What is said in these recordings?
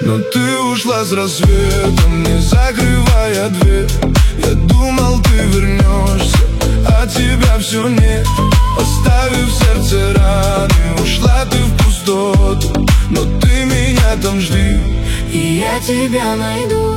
Но ты ушла с рассветом, не закрывая дверь. Я думал, ты вернешься, а тебя все нет. Оставив в сердце раны, ушла ты в пустоту. Но ты меня там жди, и я тебя найду.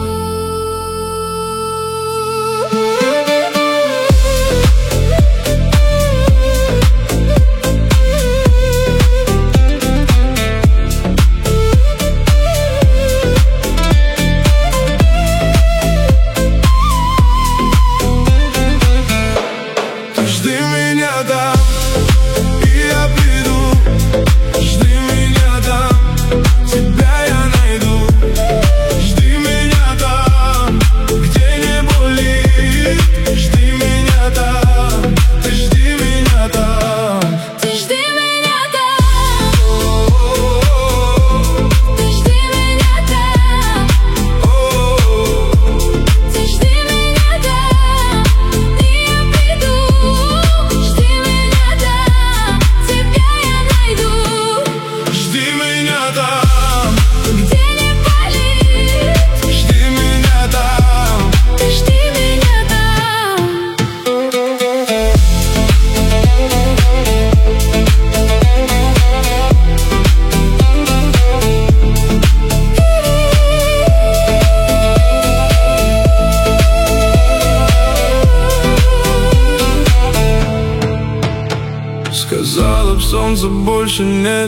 Сказала б, солнца больше нет.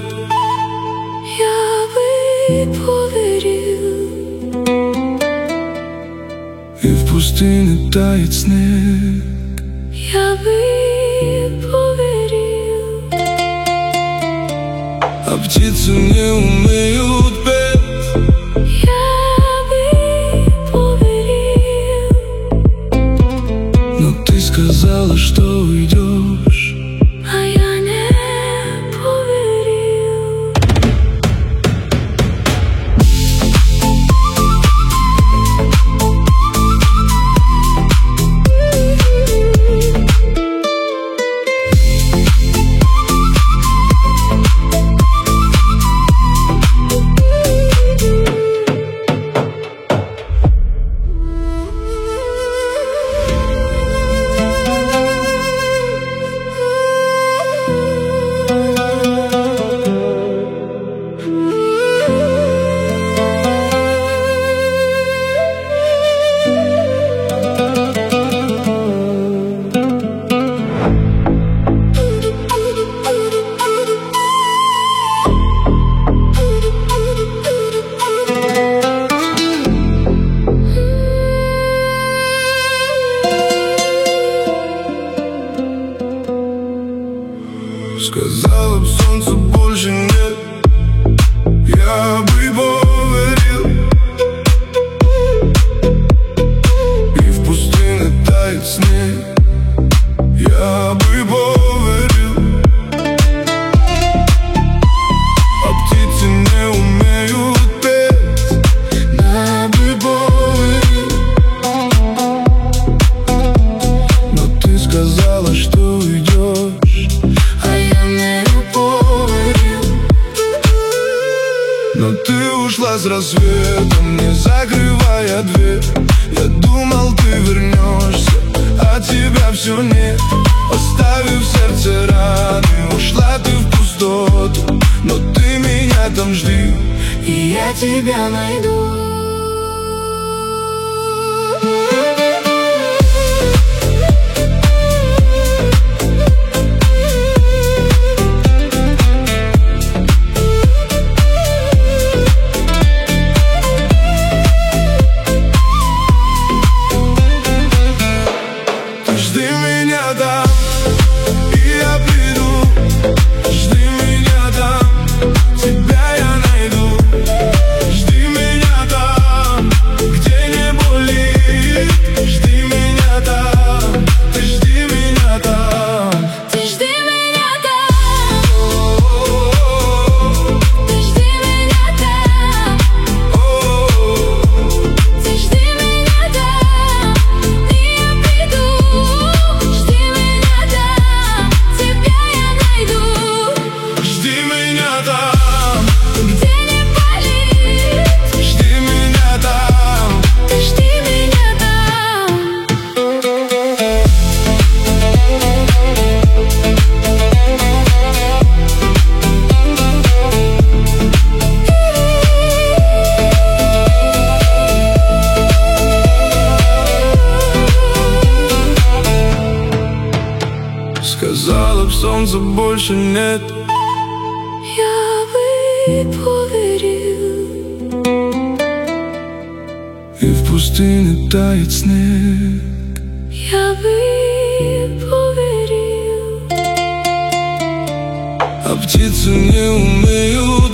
Я бы поверил. И в пустыне тает снег. Я бы поверил. А птицы не умеют петь. Я бы поверил. Но ты сказала, что уйдешь, а я не поверил. Сказала б, солнца больше нет. Я бы поверил. И в пустыне тает снег. Я бы поверил. А птицы не умеют петь. Я бы поверил. Но ты сказала, что уйдешь, А я не поверил. но ты ушла с рассветом, не закрывая дверь. Я думал, ты вернешься, а тебя все нет. Оставив в сердце раны, ушла ты в пустоту. Но ты меня там жди, И я тебя найду. жди меня там, и я приду. Жди меня там, тебя я найду. Жди меня там. больше нет. Я бы поверил. И в пустыне тает снег. Я бы поверил. А птицы не умеют